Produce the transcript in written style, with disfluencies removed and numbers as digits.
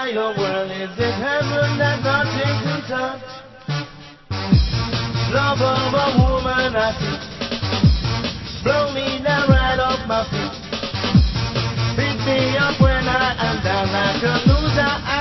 entire world, is it heaven that nothing can touch? Love of a woman I see, blow me down right off my feet. Pick me up when I am down like a loser.